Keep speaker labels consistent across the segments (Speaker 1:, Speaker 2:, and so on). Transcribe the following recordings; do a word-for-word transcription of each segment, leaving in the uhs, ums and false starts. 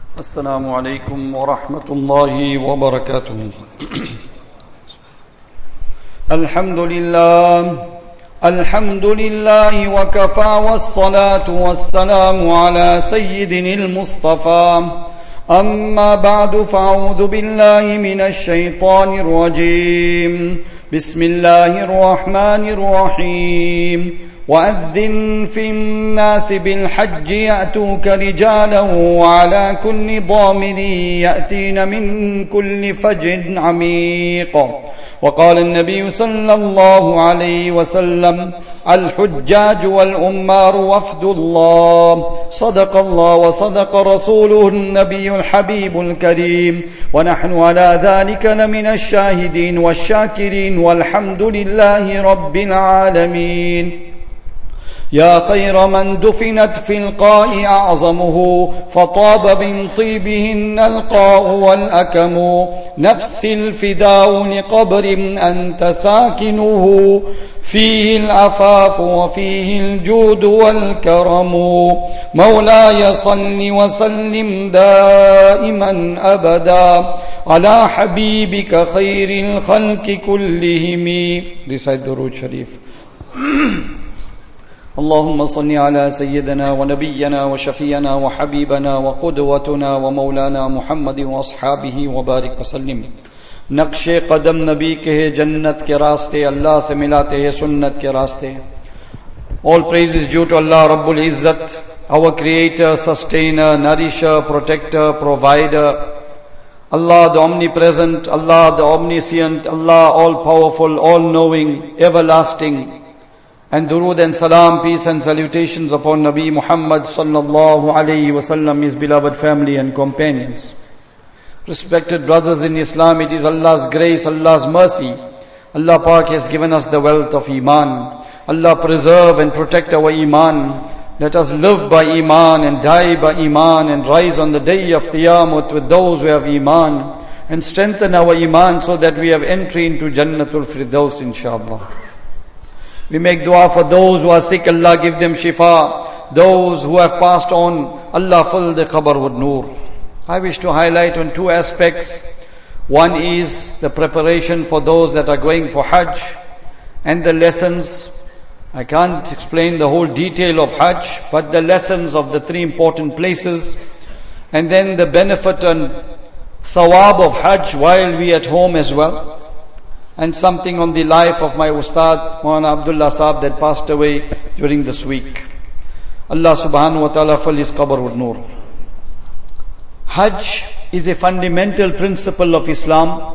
Speaker 1: Assalamu alaikum wa rahmatullahi wa barakatuh. Alhamdulillah, alhamdulillah wa kafa was salatu was salamu ala sayyidinil Mustafa. أما بعد فأعوذ بالله من الشيطان الرجيم بسم الله الرحمن الرحيم وأذن في الناس بالحج يأتوك رجالا وعلى كل ضامر يأتين من كل فج عميق وقال النبي صلى الله عليه وسلم الحجاج والأمار وفد الله صدق الله وصدق رسوله النبي الحبيب الكريم ونحن على ذلك لمن الشاهدين والشاكرين والحمد لله رب العالمين يا خير من دفنت في القاء أعظمه فطاب من طيبهن القاء والأكم نفس الفداء لقبر أنت ساكنه فيه العفاف وفيه الجود والكرم مولاي صل وسلم دائما أبدا على حبيبك خير الخلق كلهم. Recite Durood Sharif. اللهم صل على سيدنا ونبينا وشفينا وحبيبنا وقدوتنا ومولانا محمد واصحابه وبارك وسلم. نقش قدم نبی کے ہے جنت کے راستے اللہ سے ملاتے ہیں سنت کے راستے. All praise is due to Allah Rabbul Izzat, our creator, sustainer, nourisher, protector, provider. Allah the omnipresent, Allah the omniscient, Allah all powerful, all knowing, everlasting. And durood and salam, peace and salutations upon Nabi Muhammad sallallahu alayhi wasallam, his beloved family and companions. Respected brothers in Islam, it is Allah's grace, Allah's mercy. Allah Pak has given us the wealth of Iman. Allah preserve and protect our Iman. Let us live by Iman and die by Iman and rise on the day of Qiyamah with those who have Iman. And strengthen our Iman so that we have entry into Jannatul Firdaus inshallah. We make dua for those who are sick, Allah give them shifa. Those who have passed on, Allah fill the qabr with noor. I wish to highlight on two aspects. One is the preparation for those that are going for Hajj and the lessons. I can't explain the whole detail of Hajj, but the lessons of the three important places. And then the benefit and thawab of Hajj while we at home as well. And something on the life of my Ustad, Maulana Abdullah Saab, that passed away during this week. Allah subhanahu wa ta'ala fill his qabr with noor. Hajj is a fundamental principle of Islam.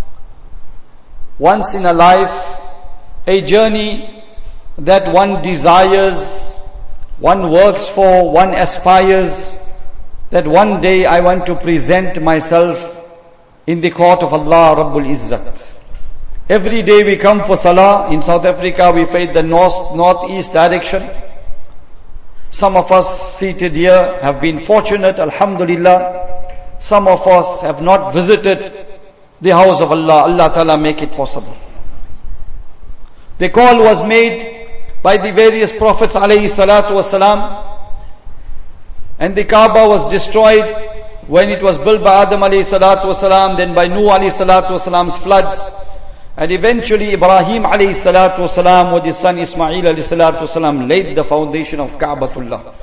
Speaker 1: Once in a life, a journey that one desires, one works for, one aspires, that one day I want to present myself in the court of Allah Rabbul Izzat. Every day we come for Salah. In South Africa we face the north, northeast direction. Some of us seated here have been fortunate, Alhamdulillah. Some of us have not visited the house of Allah. Allah Ta'ala make it possible. The call was made by the various prophets alayhi salatu wasalam. And the Kaaba was destroyed when it was built by Adam alayhi salatu wasalam, then by Nuh alayhi salatu wasalam's floods. And eventually Ibrahim alayhi salatu wasalam with his son Ismail alayhi salatu wasalam laid the foundation of Ka'batullah.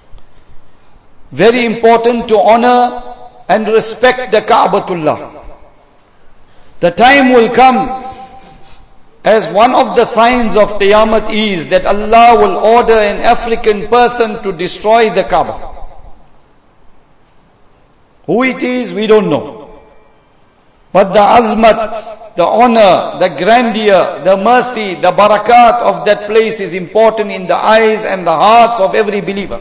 Speaker 1: Very important to honor and respect the Ka'batullah. The time will come, as one of the signs of Qiyamah is that Allah will order an African person to destroy the Kaaba. Who it is, we don't know. But the azmat, the honor, the grandeur, the mercy, the barakat of that place is important in the eyes and the hearts of every believer.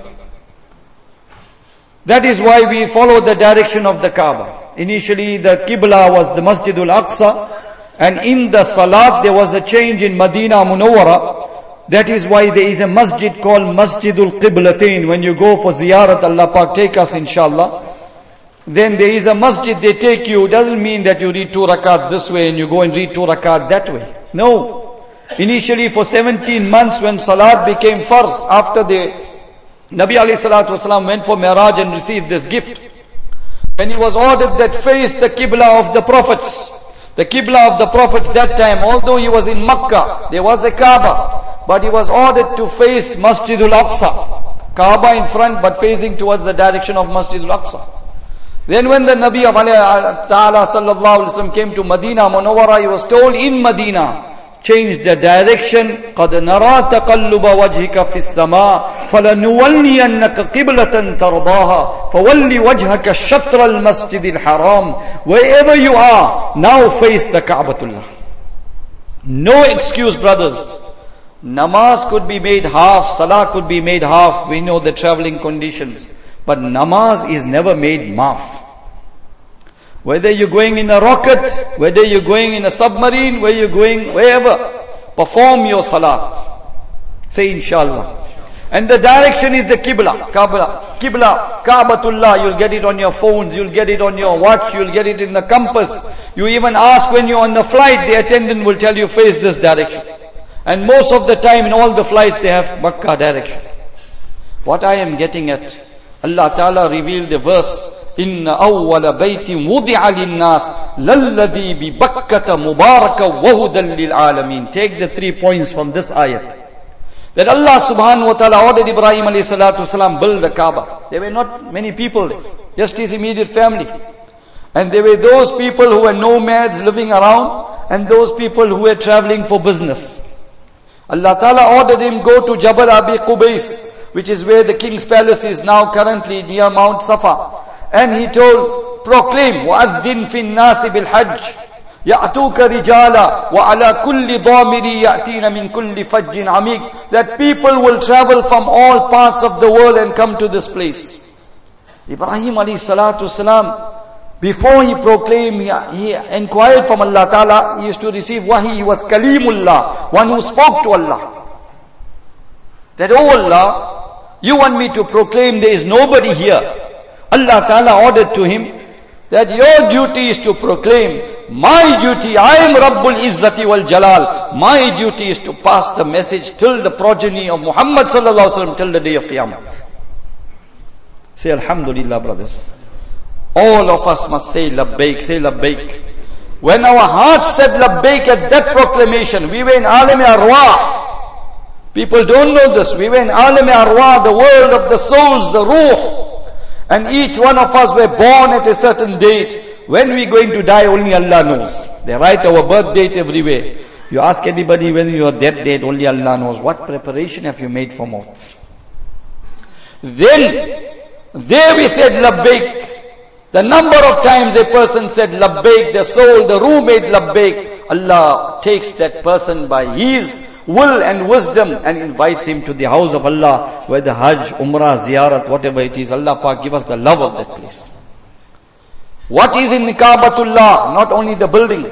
Speaker 1: That is why we follow the direction of the Kaaba. Initially the Qibla was the Masjidul Aqsa, and in the Salat there was a change in Medina Munawwara. That is why there is a masjid called Masjidul Qiblatain. When you go for ziyarat, Allah Pak take us inshallah. Then there is a masjid they take you. Doesn't mean that you read two rakats this way and you go and read two rakat that way. No. Initially for seventeen months when Salat became farz, after the Nabi alayhi salatu wasalam went for Mi'raj and received this gift. when he was ordered that face the Qibla of the prophets. The Qibla of the prophets that time, although he was in Makkah, there was a Kaaba, but he was ordered to face Masjidul Aqsa. Kaaba in front, but facing towards the direction of Masjidul Aqsa. Then when the Nabi of Allah Ta'ala sallallahu alaihi wasallam came to Medina Munawwara, he was told in Medina, change the direction. قَدْ نَرَى تَقَلُّبَ وَجْهِكَ فِي السَّمَاءِ فَلَنُوَلِّيَنَّكَ قِبْلَةً تَرْضَاهَا فَوَلِّ وَجْهَكَ شَطْرَ الْمَسْجِدِ الْحَرَامِ. Wherever you are, now face the Ka'batullah. No excuse, brothers. Namaz could be made half, salah could be made half. We know the traveling conditions. But namaz is never made maf. Whether you're going in a rocket, whether you're going in a submarine, where you're going, wherever, perform your salat. Say inshallah. And the direction is the Qibla. Qibla, Qibla, Ka'batullah. You'll get it on your phones, you'll get it on your watch, you'll get it in the compass. You even ask when you're on the flight, the attendant will tell you face this direction. And most of the time in all the flights they have Makkah direction. What I am getting at, Allah Ta'ala revealed the verse, إِنَّ أَوَّلَ بَيْتٍ وُضِعَ لِلنَّاسِ لَلَّذِي بِبَكَّةَ مُبَارَكًا وَهُدًى لِلْعَالَمِينَ. Take the three points from this ayat. That Allah subhanahu wa ta'ala ordered Ibrahim alayhi salatu wasalam build the Kaaba. There were not many people there, just his immediate family. And there were those people who were nomads living around, and those people who were traveling for business. Allah Ta'ala ordered him go to Jabal Abi Qubais, which is where the king's palace is now currently near Mount Safa. And he told, proclaim, وَأَذِّن فِي النَّاسِ بِالْحَجِّ يَأْتُوكَ رِجَالًا وَعَلَى كُلِّ ضَامِرٍ يَأْتِينَ مِنْ كُلِّ فَجٍّ عَمِيقٍ. That people will travel from all parts of the world and come to this place. Ibrahim alayhi salatu salam, before he proclaimed, he, he inquired from Allah Ta'ala, he used to receive wahi, he was Kalimullah, one who spoke to Allah. That, oh Allah, you want me to proclaim there is nobody here. Allah Ta'ala ordered to him that your duty is to proclaim. My duty, I am Rabbul Izzati wal Jalal. My duty is to pass the message till the progeny of Muhammad sallallahu alaihi wasallam till the day of Qiyamah. Say Alhamdulillah, brothers. All of us must say Labbaik, say Labbaik. When our hearts said Labbaik at that proclamation, we were in Alam-e Arwah. People don't know this. We were in Alam-e Arwah, the world of the souls, the Ruh. And each one of us were born at a certain date. When we going to die, only Allah knows. They write our birth date everywhere. You ask anybody when your death date, only Allah knows. What preparation have you made for maut? Then, there we said Labbaik. The number of times a person said Labbaik, the soul, the Ruh made Labbaik, Allah takes that person by His will and wisdom and invites him to the house of Allah, where the Hajj, Umrah, Ziyarat, whatever it is, Allah Pak give us the love of that place. What is in Ka'batullah? Not only the building.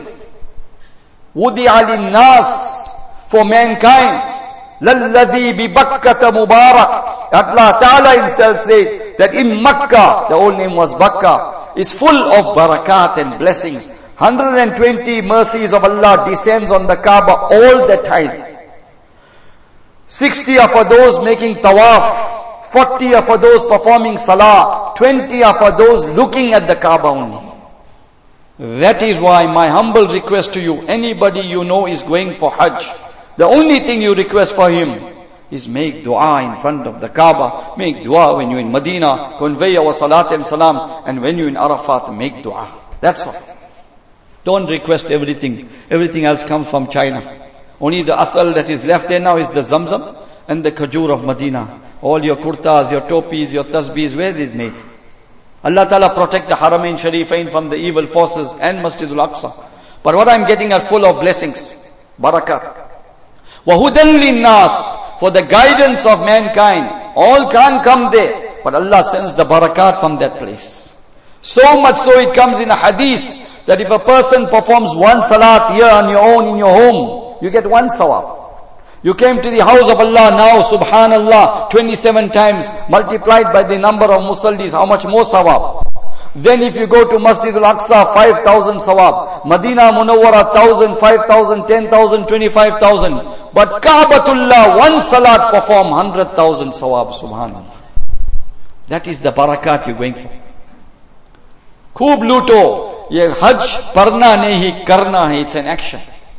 Speaker 1: Wudi'a lin-nas, for mankind. لَلَّذِي بِبَكَّةَ مُبَارَكَ. Allah Ta'ala himself said that in Makkah, the old name was Bakka, is full of barakat and blessings. one hundred twenty mercies of Allah descends on the Kaaba all the time. sixty are for those making tawaf, forty are for those performing salah, twenty are for those looking at the Kaaba only. That is why my humble request to you, anybody you know is going for Hajj, the only thing you request for him is make dua in front of the Kaaba, make dua when you're in Medina, convey our salat and salams, and when you're in Arafat, make dua. That's all. Don't request everything. Everything else comes from China. Only the asal that is left there now is the Zamzam and the Khajur of Medina. All your kurtas, your topis, your tasbihs, where is it made? Allah Ta'ala protect the Haramain Sharifain from the evil forces and Masjidul Aqsa. But what I'm getting are full of blessings. Barakat. وَهُدًى لِلنَّاسِ, for the guidance of mankind. All can't come there, but Allah sends the barakat from that place. So much so it comes in a hadith that if a person performs one salat here on your own in your home, you get one sawab. You came to the house of Allah now, subhanallah, twenty-seven times, multiplied by the number of musallis, how much more sawab? Then if you go to Masjid al-Aqsa, five thousand sawab. Madina Munawwara, one thousand, five thousand, ten thousand, twenty-five thousand. But Ka'batullah, one salat perform one hundred thousand sawab, subhanallah. That is the barakat you're going for. खूब लूटो. ये हज पढ़ना नहीं करना है. It's an action.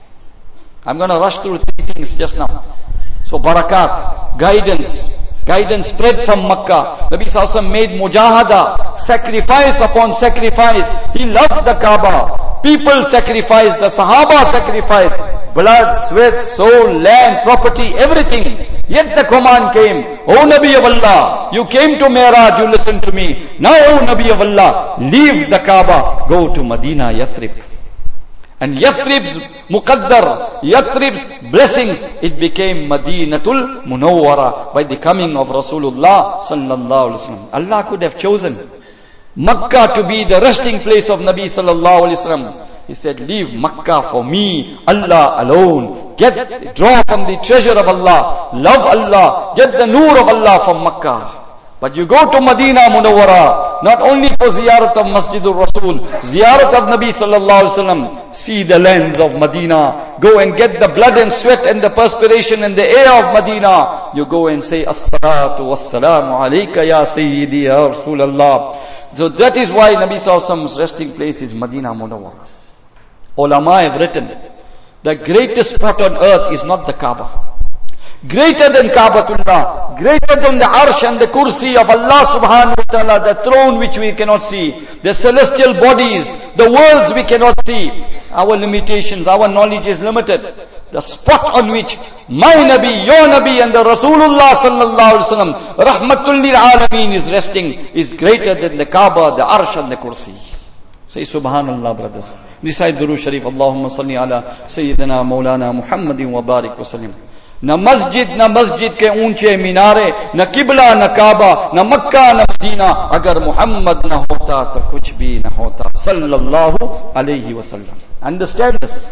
Speaker 1: I'm going to rush through three things just now. So barakat, guidance, guidance spread from Makkah. Nabi Sallallahu Alaihi Wasallam made mujahada, sacrifice upon sacrifice. He loved the Kaaba. People sacrificed, the Sahaba sacrificed. Blood, sweat, soul, land, property, everything. Yet the command came, O Nabi of Allah, you came to Mi'raj, you listened to me. Now, O Nabi of Allah, leave the Kaaba, go to Medina, Yathrib. And Yathrib's muqaddar, Yathrib's blessings, it became Madinatul Munawwara by the coming of Rasulullah sallallahu alaihi wasallam. Allah could have chosen Makkah to be the resting place of Nabi sallallahu alaihi wasallam. He said, leave Makkah for me, Allah alone. Get, draw from the treasure of Allah, love Allah, get the nur of Allah from Makkah. But you go to Medina Munawwara, not only for ziyarat of Masjidul Rasul, ziyarat of Nabi sallallahu alaihi wasallam, see the lands of Medina, go and get the blood and sweat and the perspiration and the air of Medina. You go and say, As-salatu was-salamu alayka ya Sayyidi ya Rasulallah. So that is why Nabi sallallahu alaihi wasallam's resting place is Medina Munawwara. Ulama have written, the greatest spot on earth is not the Kaaba. Greater than Kaabatullah, greater than the Arsh and the Kursi of Allah subhanahu wa ta'ala, the throne which we cannot see, the celestial bodies, the worlds we cannot see. Our limitations, our knowledge is limited. The spot on which my Nabi, your Nabi and the Rasulullah sallallahu alaihi wasallam, rahmatul lil alameen is resting, is greater than the Kaaba, the Arsh and the Kursi. Say Subhanallah, brothers. Recite Durood Sharif, Allahumma salli ala Sayyidina Maulana Muhammadin wa barik wa sallim. न मस्जिद न मस्जिद के ऊंचे मीनारे, न किबला न काबा, न मक्का न मदीना, अगर मोहम्मद न होता तो कुछ भी न होता सल्लल्लाहु अलैहि वसल्लम. Understand this.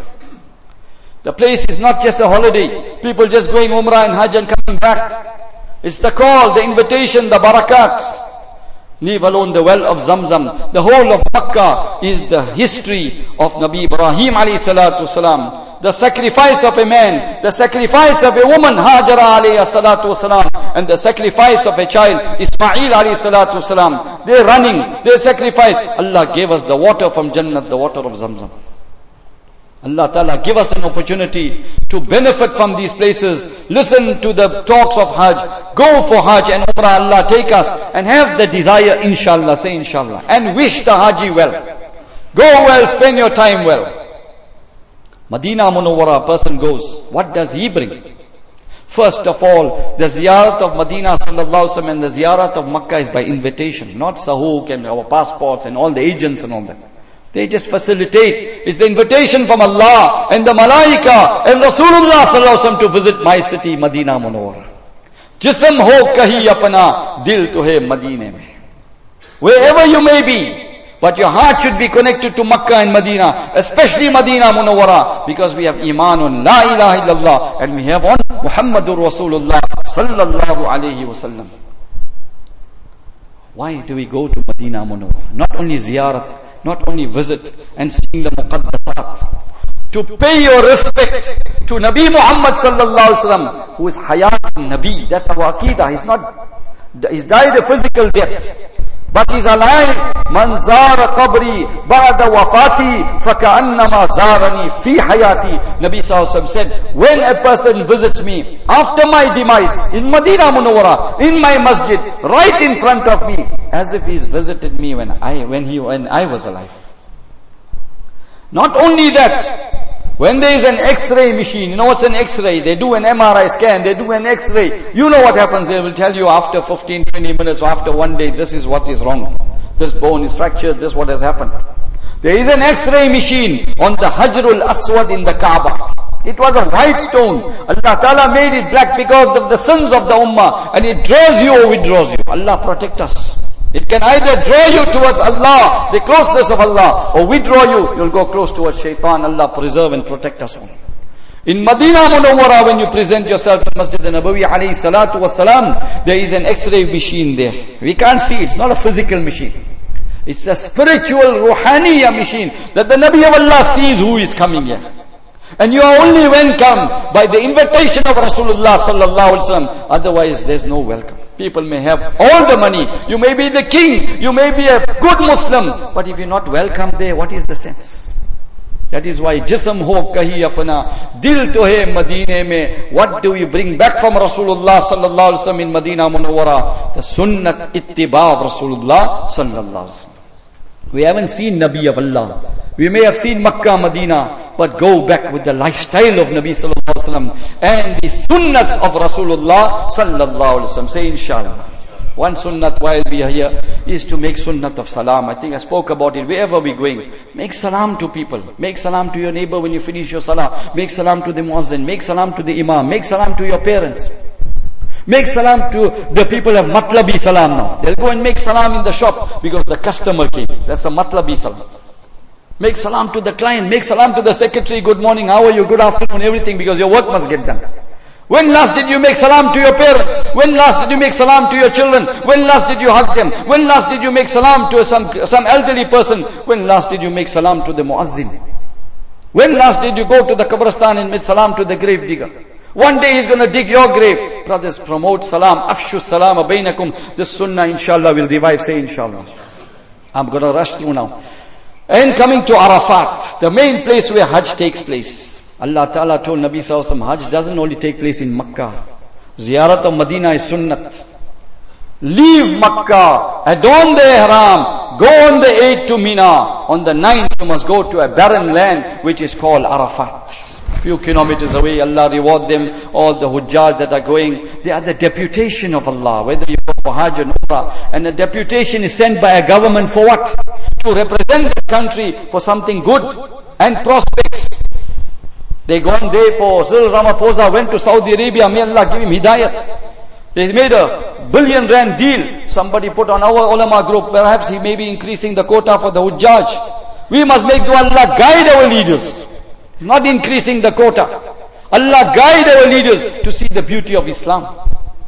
Speaker 1: The place is not just a holiday, people just going Umrah and Hajj and coming back. It's the call, the invitation, the barakat. Leave alone the well of Zamzam. The whole of Makkah is the history of Nabi Ibrahim alayhi salatu wasalam. The sacrifice of a man, the sacrifice of a woman, Hajara alayhi salatu wasalam, and the sacrifice of a child, Ismail alayhi salatu wasalam. They're running, they sacrifice. Allah gave us the water from Jannah, the water of Zamzam. Allah Ta'ala give us an opportunity to benefit from these places. Listen to the talks of Hajj. Go for Hajj and Umrah. Allah take us and have the desire, inshallah, say inshallah. And wish the Haji well. Go well, spend your time well. Medina Munawwara, a person goes. What does he bring? First of all, the ziyarat of Medina sallallahu alaihi wasallam and the ziyarat of Makkah is by invitation. Not sahuk and our passports and all the agents and all that. They just facilitate. It's the invitation from Allah and the Malaika and Rasulullah sallallahu alaihi wasallam to visit my city, Medina Munawwara. Jism ho kahi apna, dil to hai Medina mein. Wherever you may be, but your heart should be connected to Makkah and Medina, especially Medina Munawwara, because we have iman on La ilaha illallah and we have on Muhammadur Rasulullah sallallahu alaihi wasallam. Why do we go to Medina Munawwara? Not only ziyarat, not only visit and seeing the muqaddasat, to pay your respect to Nabi Muhammad sallallahu alaihi wasallam, who is hayat Nabi. That's our aqidah. He's not, he's died a physical death, but he's alive. Man zara qabri ba'da wafati faka'annama zarani fi hayati. Nabi sallallahu alaihi wasallam said, when a person visits me after my demise in Medina Munawwara, in my masjid, right in front of me, as if he's visited me when I, when he, when I was alive. Not only that, when there is an X-ray machine, you know what's an X-ray? They do an M R I scan, they do an X-ray. You know what happens, they will tell you after fifteen, twenty minutes or after one day, this is what is wrong. This bone is fractured, this is what has happened. There is an X-ray machine on the Hajrul Aswad in the Kaaba. It was a white stone. Allah Ta'ala made it black because of the sins of the Ummah. And it draws you or withdraws you. Allah protect us. It can either draw you towards Allah, the closeness of Allah, or withdraw you, you'll go close towards shaitan. Allah preserve and protect us all. In Medina Munawwara, when you present yourself to Masjid al-Nabawi alayhi salatu wasalam, there is an X-ray machine there. We can't see, it's not a physical machine. It's a spiritual, ruhaniya machine, that the Nabi of Allah sees who is coming here. And you are only welcome by the invitation of Rasulullah sallallahu alaihi wasallam. Otherwise, there's no welcome. People may have all the money. You may be the king. You may be a good Muslim. But if you're not welcome there, what is the sense? That is why jism ho kahi apna, dil to hai Madine mein. What do we bring back from Rasulullah sallallahu alaihi wasallam in Madina Munawwara? The sunnat ittiba of Rasulullah sallallahu alaihi wasallam. We haven't seen Nabi of Allah. We may have seen Makkah, Medina, but go back with the lifestyle of Nabi sallallahu alaihi wasallam and the sunnats of Rasulullah sallallahu alaihi wasallam. Say inshallah. One sunnat while we are here is to make sunnat of salam. I think I spoke about it. Wherever we're going, make salam to people. Make salam to your neighbor when you finish your salah. Make salam to the muazzin. Make salam to the imam. Make salam to your parents. Make salam to the people of matlabi salam now. They'll go and make salam in the shop because the customer came. That's a matlabi salam. Make salam to the client. Make salam to the secretary. Good morning. How are you? Good afternoon. Everything, because your work must get done. When last did you make salam to your parents? When last did you make salam to your children? When last did you hug them? When last did you make salam to some, some elderly person? When last did you make salam to the muazzin? When last did you go to the Qabristan and make salam to the grave digger? One day he's going to dig your grave. Brothers, promote salam. Afshu salama bainakum. This sunnah inshallah will revive. Say inshallah. I'm going to rush through now. And coming to Arafat, the main place where Hajj takes place. Allah Ta'ala told Nabi Sallallahu Alaihi Wasallam, Hajj doesn't only take place in Makkah. Ziyarat of Medina is sunnat. Leave Makkah, adorn the ihram, go on the eighth to Mina. On the ninth you must go to a barren land which is called Arafat. Few kilometers away, Allah reward them, all the hujjaj that are going. They are the deputation of Allah, whether you go for Hajj or Umrah. And the deputation is sent by a government for what? To represent the country for something good and prospects. They gone there for Cyril Ramaphosa, went to Saudi Arabia, may Allah give him hidayat. They made a billion rand deal. Somebody put on our ulama group, perhaps he may be increasing the quota for the hujjaj. We must make dua, Allah guide our leaders. Not increasing the quota. Allah guide our leaders to see the beauty of Islam.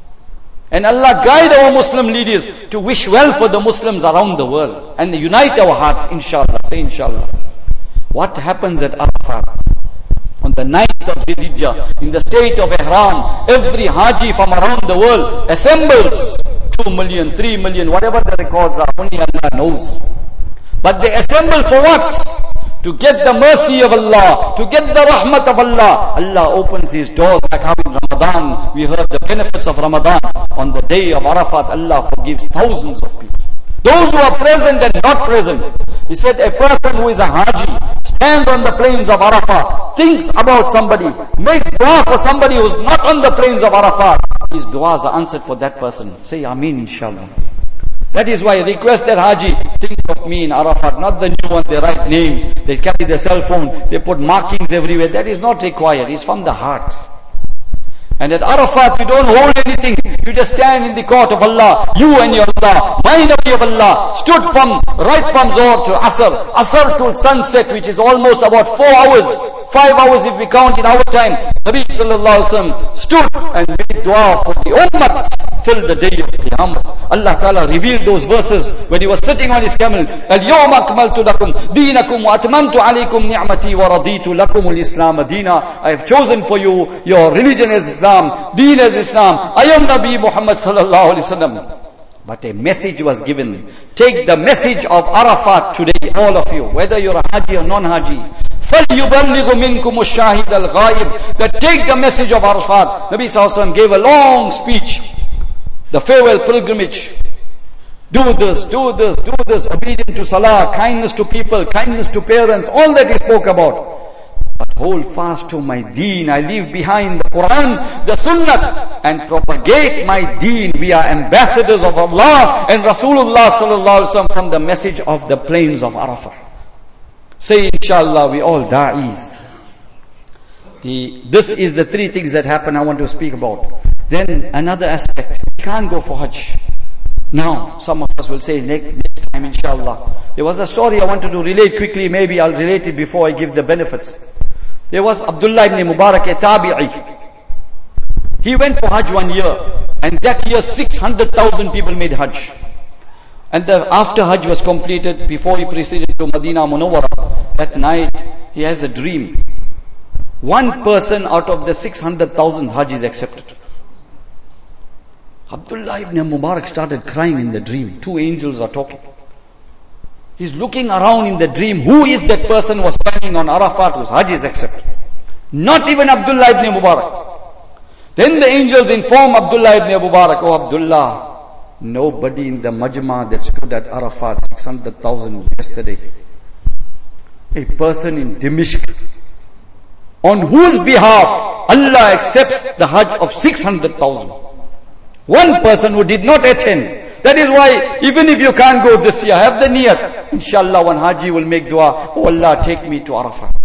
Speaker 1: And Allah guide our Muslim leaders to wish well for the Muslims around the world. And unite our hearts, inshallah. Say inshallah. What happens at Arafat? On the ninth of Dhul-Hijjah, in the state of Ihram, every Haji from around the world assembles. Two million, three million, whatever the records are, only Allah knows. But they assemble for what? To get the mercy of Allah, to get the rahmat of Allah. Allah opens His doors like how in Ramadan, we heard the benefits of Ramadan. On the day of Arafat, Allah forgives thousands of people. Those who are present and not present. He said a person who is a Haji, stands on the plains of Arafat, thinks about somebody, makes dua for somebody who is not on the plains of Arafat, his duas are answered for that person. Say Ameen inshallah. That is why I request that Haji, think of me in Arafat, not the new one, they write names, they carry their cell phone, they put markings everywhere. That is not required, it's from the heart. And at Arafat, you don't hold anything. You just stand in the court of Allah. You and your Allah. My Nabi of Allah stood from right from Zohr to Asr. Asr to sunset, which is almost about four hours. Five hours if we count in our time. Nabi Sallallahu Alaihi Wasallam stood and made dua for the ummah till the day of Qiyamah. Allah Ta'ala revealed those verses when he was sitting on his camel. Al-yawma akmaltu lakum deenakum wa atmamtu alaykum ni'mati wa raditu lakum al-islam deena. I have chosen for you your religion as Islam, deen as Islam. I am Nabi Muhammad Sallallahu Alaihi Wasallam. But a message was given. Take the message of Arafat today, all of you, whether you're a Haji or non-Haji. فَلْيُبَلِّغُ مِنْكُمُ الشَّاهِدَ الْغَائِبِ. That take the message of Arafat. Nabi Sallallahu Alaihi Wasallam gave a long speech. The farewell pilgrimage. Do this, do this, do this. Obedience to Salah, kindness to people, kindness to parents. All that he spoke about. But hold fast to my deen. I leave behind the Quran, the Sunnah, and propagate my deen. We are ambassadors of Allah and Rasulullah Sallallahu Alaihi Wasallam from the message of the plains of Arafah. Say inshallah, we all da'is. The, this is the three things that happen I want to speak about. Then another aspect, we can't go for Hajj. Now, some of us will say next, next time inshallah. There was a story I wanted to relate quickly, maybe I'll relate it before I give the benefits. There was Abdullah ibn Mubarak, a tabi'i. He went for Hajj one year, and that year six hundred thousand people made Hajj. And the, after Hajj was completed, before he proceeded to Medina Munawwara, that night he has a dream. One person out of the six hundred thousand Hajj is accepted. Abdullah ibn Mubarak started crying in the dream. Two angels are talking. He's looking around in the dream. Who is that person who was standing on Arafat whose Hajj is accepted? Not even Abdullah ibn Mubarak. Then the angels inform Abdullah ibn Mubarak, oh Abdullah, nobody in the Majma that stood at Arafat, six hundred thousand yesterday. A person in Damascus, on whose behalf Allah accepts the Hajj of six hundred thousand. One person who did not attend. That is why, even if you can't go this year, have the niyat. Inshallah, one Haji will make dua, oh Allah, take me to Arafat.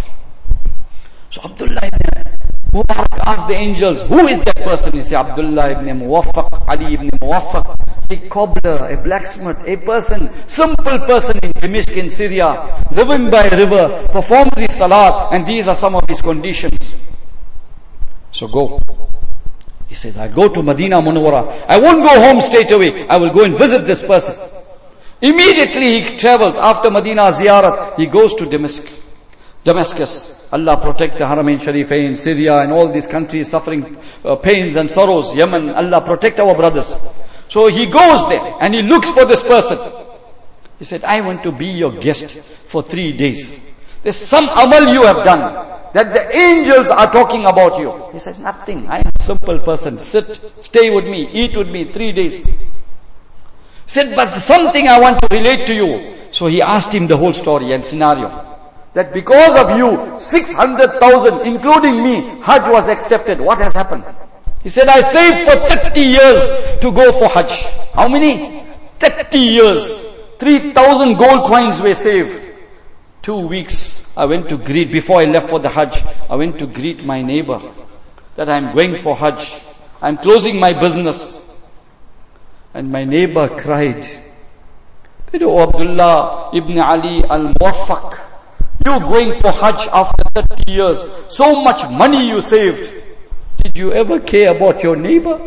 Speaker 1: So Abdullah ibn Mubarak asked the angels, who is that person? He said, Abdullah ibn Muwaffaq, Ali ibn Muwaffaq, a cobbler, a blacksmith, a person, simple person in Damascus in Syria, living by a river, performs his salat, and these are some of his conditions. So go. He says, I'll go to Medina Munawwara. I won't go home straight away. I will go and visit this person. Immediately he travels. After Medina Ziyarat, he goes to Damascus. Damascus. Allah protect the Haramain Sharifain, Syria and all these countries suffering uh, pains and sorrows. Yemen, Allah protect our brothers. So he goes there and he looks for this person. He said, I want to be your guest for three days. There's some amal you have done that the angels are talking about you. He says, nothing. I am a simple person. Sit, stay with me, eat with me three days. He said, but something I want to relate to you. So he asked him the whole story and scenario. That because of you, six hundred thousand, including me, Hajj was accepted. What has happened? He said, I saved for thirty years to go for Hajj. How many? thirty years. three thousand gold coins were saved. Two weeks. I went to greet, before I left for the Hajj, I went to greet my neighbor that I'm going for Hajj. I'm closing my business. And my neighbor cried, Oh Abdullah ibn Ali al-Muwaffaq, you going for Hajj after thirty years, so much money you saved. Did you ever care about your neighbor?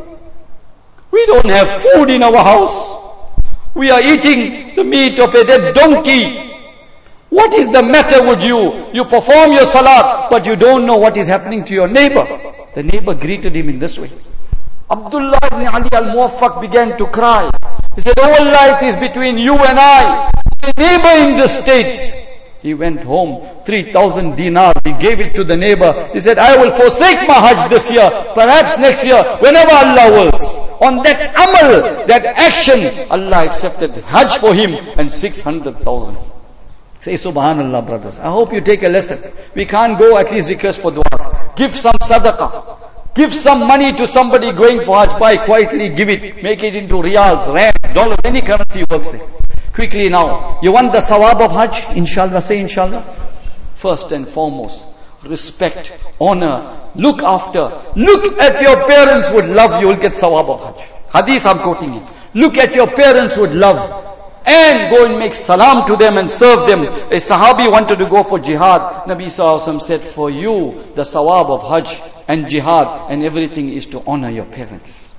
Speaker 1: We don't have food in our house. We are eating the meat of a dead donkey. What is the matter with you? You perform your salat, but you don't know what is happening to your neighbor. The neighbor greeted him in this way. Abdullah ibn Ali al-Muwaffaq began to cry. He said, oh Allah, it is between you and I, my neighbor in this state. He went home, three thousand dinars, he gave it to the neighbor. He said, I will forsake my Hajj this year, perhaps next year, whenever Allah wills. On that amal, that action, Allah accepted Hajj for him and six hundred thousand. Say Subhanallah, brothers. I hope you take a lesson. We can't go, at least request for du'as. Give some sadaqah. Give some money to somebody going for Hajj. Buy quietly, give it. Make it into riyals, rands, dollars, any currency works there. Quickly now. You want the sawab of Hajj? Inshallah, say inshallah. First and foremost, respect, honor, look after. Look at your parents with love, you will get sawab of Hajj. Hadith I'm quoting it. Look at your parents with love. And go and make salam to them and serve them. A Sahabi wanted to go for jihad. Nabi Sallallahu Alaihi Wasallam said, for you, the sawab of Hajj and jihad and everything is to honor your parents.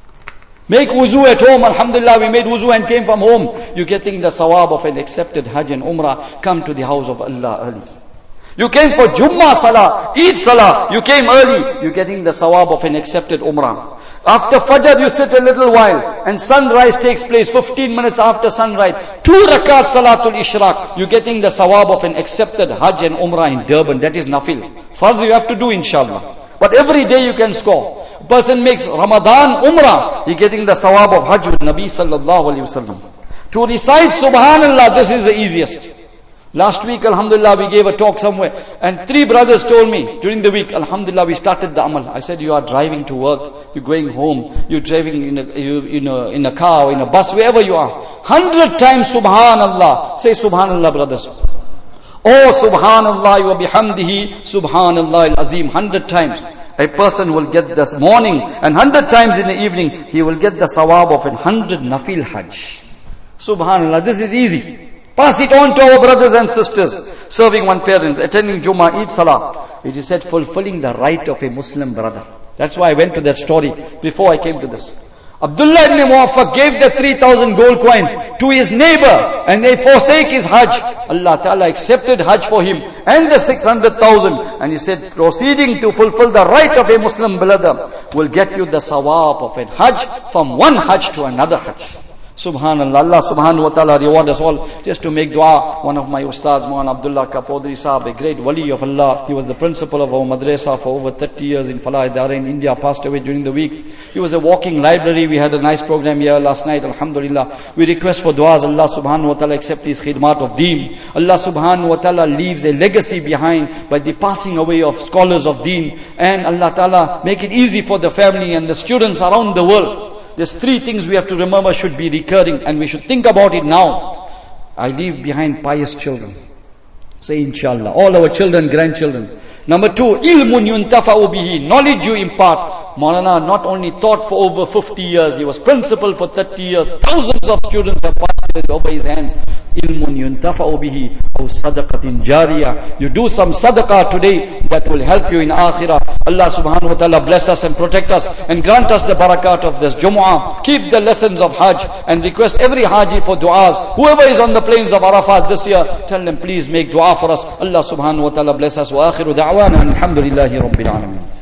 Speaker 1: Make wuzu at home. Alhamdulillah, we made wuzu and came from home. You're getting the sawab of an accepted Hajj and Umrah. Come to the house of Allah early. You came for Jummah Salah, Eid Salah. You came early. You're getting the sawab of an accepted Umrah. After Fajr you sit a little while and sunrise takes place fifteen minutes after sunrise. Two rakat Salatul Ishraq. You're getting the sawab of an accepted Hajj and Umrah in Durban. That is nafil. Farz you have to do inshallah. But every day you can score. A person makes Ramadan Umrah. You're getting the sawab of Hajj with Nabi Sallallahu Alaihi Wasallam. To recite Subhanallah, this is the easiest. Last week, Alhamdulillah, we gave a talk somewhere and three brothers told me during the week, Alhamdulillah, we started the amal. I said, you are driving to work, you're going home, you're driving in a, you, in a, in a car or in a bus, wherever you are. Hundred times Subhanallah. Say Subhanallah, brothers. Oh Subhanallah wa bihamdihi, Subhanallah al-Azim. Hundred times. A person will get this morning and hundred times in the evening, he will get the sawab of a hundred nafil Hajj. Subhanallah, this is easy. Pass it on to our brothers and sisters. Serving one parent, attending Jummah, Eid Salah. It is said fulfilling the right of a Muslim brother. That's why I went to that story before I came to this. Abdullah ibn Muwaffaq gave the three thousand gold coins to his neighbor and they forsake his Hajj. Allah Ta'ala accepted Hajj for him and the six hundred thousand. And he said, proceeding to fulfill the right of a Muslim brother will get you the sawab of a Hajj from one Hajj to another Hajj. Subhanallah. Allah subhanahu wa ta'ala reward us all. Just to make dua, one of my ustads, Maulana Abdullah Kapodri Sahab, a great wali of Allah. He was the principal of our madrasa for over thirty years in Falah Idara in India, passed away during the week. He was a walking library. We had a nice program here last night, alhamdulillah. We request for duas. Allah subhanahu wa ta'ala accept his khidmat of deen. Allah subhanahu wa ta'ala leaves a legacy behind by the passing away of scholars of deen. And Allah ta'ala make it easy for the family and the students around the world. There's three things we have to remember should be recurring and we should think about it now. I leave behind pious children. Say inshallah. All our children, grandchildren. Number two, ilmun yuntafa'u bihi. Knowledge you impart. Maulana not only taught for over fifty years, he was principal for thirty years. Thousands of students have passed over his hands. Ilmun yuntafa'u bihi. Aw sadaqatin jariyah. You do some sadaqah today that will help you in akhirah. Allah subhanahu wa ta'ala bless us and protect us and grant us the barakat of this Jumu'ah. Keep the lessons of Hajj and request every Haji for du'as. Whoever is on the plains of Arafat this year, tell them please make dua for us. Allah subhanahu wa ta'ala bless us. Wa akhiru da'wana alhamdulillahi rabbil alameen.